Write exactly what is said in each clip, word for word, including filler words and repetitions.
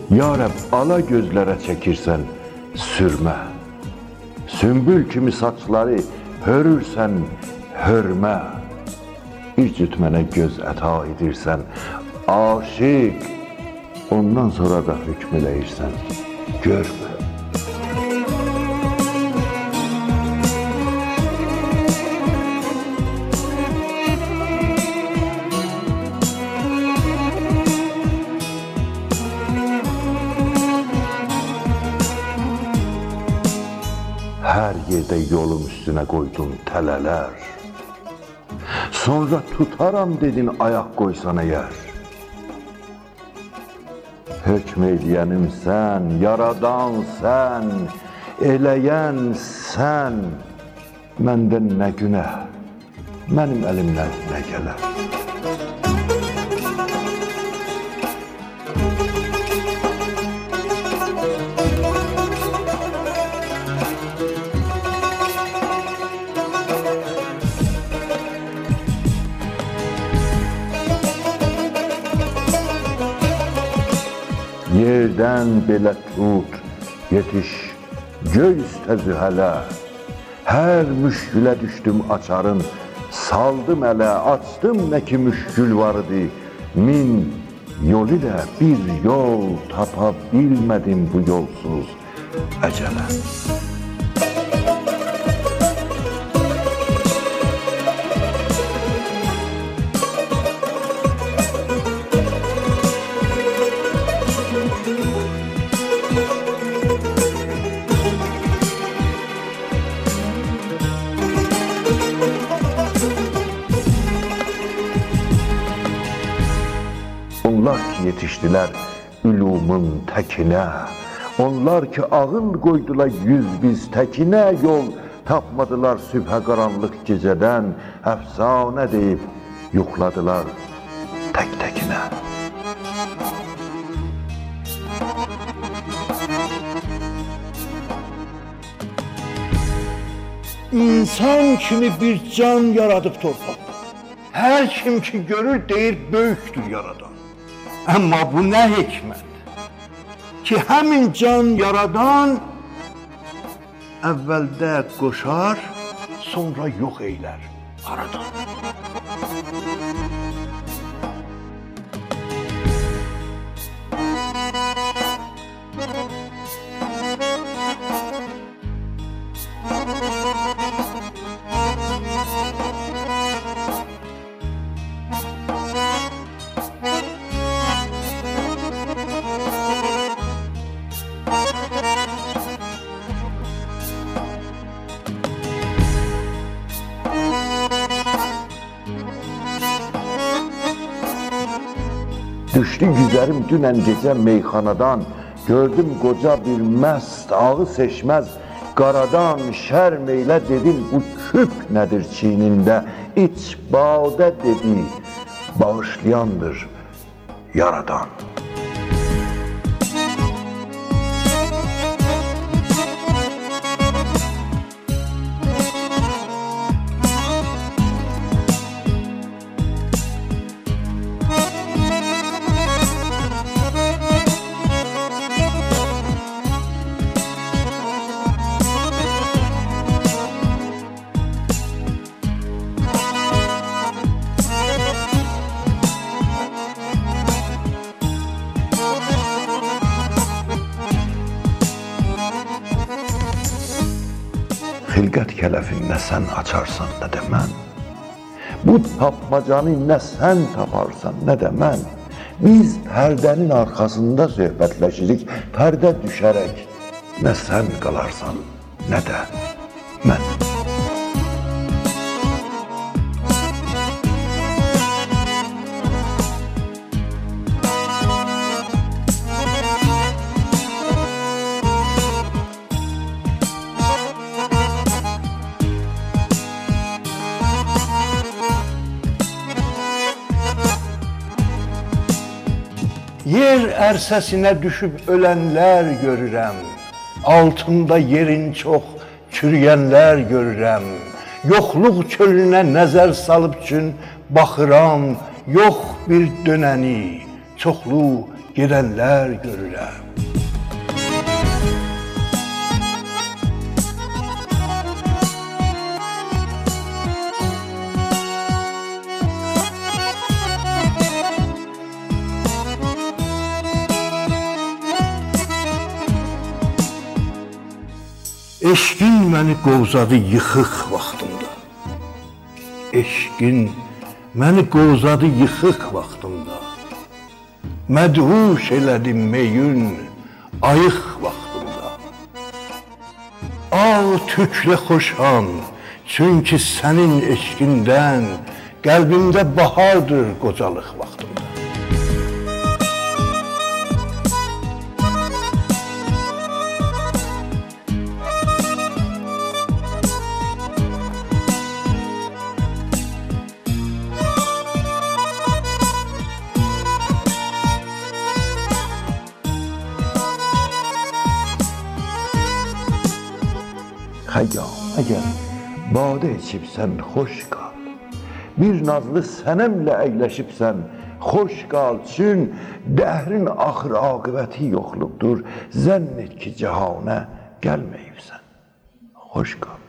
Ya Rəbb, ala gözlərə çəkirsən sürmə. Sümbül kimi saçları hörürsən hörmə. Bir cüt mənə göz əta edirsən aşiq. Ondan sonra da hükm eləyirsən görmə. Hər yerdə yolum üstünə qoydun tələlər. Sonra tutaram dedin ayaq qoysan əgər. Hökm eləyənim sən, yaradan sən, eləyən sən. Məndən nə günah, mənim əlimdən nə gələr. Yerdən belə tut, yetiş, göy üstə zühələ. Hər müşkülə düşdüm açarın, saldım ələ, açdım nə ki müşkül var idi. Min yol ilə bir yol tapa bilmədim bu yolsuz əcələ. Onlar ki yetişdilər ülumun təkinə, onlar ki ağıl qoydular yüz biz təkinə, yol tapmadılar sübhə qaranlıq gecədən, əfsanə deyib yuxladılar tək-təkinə. İnsan kimi bir can yaradıb torpaqda. Hər kim ki görür deyir böyükdür yaradan. Amma bu nə hikmət? Ki həmin can yaradan əvvəldə qoşar, sonra yox eylər aradan. Düşdü güzərim dünən gecə meyxanadan, gördüm qoca bir məst ağı seçməz qaradan. Şərm eylə dedim bu küp nədir çiynində, iç badə dedi, bağışlayandır yaradan. Xilqət kələfin nə sən açarsan, nə də mən. Bu tapmacanı nə sən taparsan, nə də mən. Biz pərdənin arxasında söhbətləşirik, pərdə düşərək. Nə sən qalarsan, nə də mən. Yer ərsəsinə düşüb ölənlər görürəm, altında yerin çox çürüyənlər görürəm. Yoxluq çölünə nəzər salıb üçün baxıram, yox bir dönəni, çoxlu gedənlər görürəm. Eşqin məni qovzadı yıxıq vaxtımda. Eşqin məni qovzadı yıxıq vaxtımda. Mədhuş elədi meyün ayıq vaxtımda. Al tüklə xoşam, çünki sənin eşqindən qəlbimdə bahardır qocalıq vaxtımda. Xəyyam, əgər badə içibsən, xoş qal. Bir nazlı sənəmlə əyləşibsən, xoş qal. Çün dəhrin axır aqibəti yoxluqdur. Zənn et ki, cəhanə gəlməyibsən, xoş qal.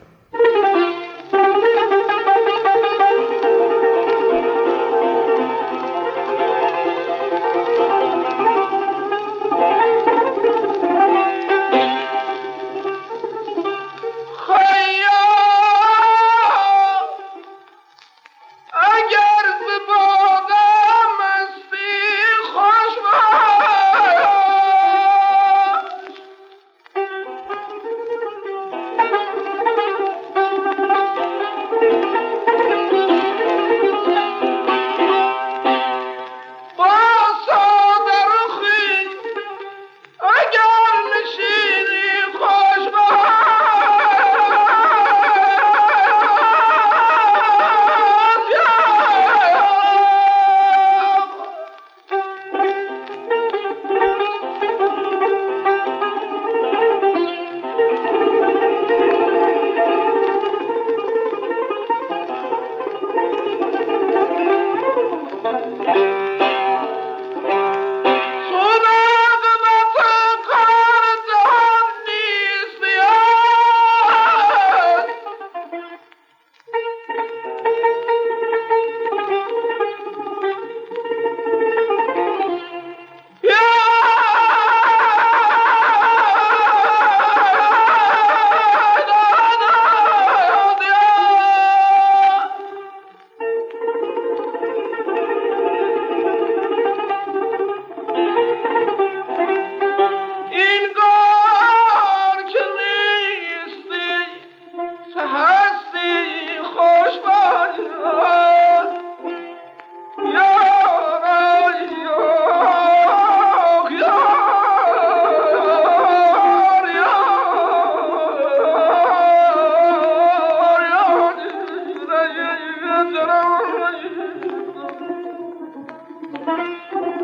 Thank you.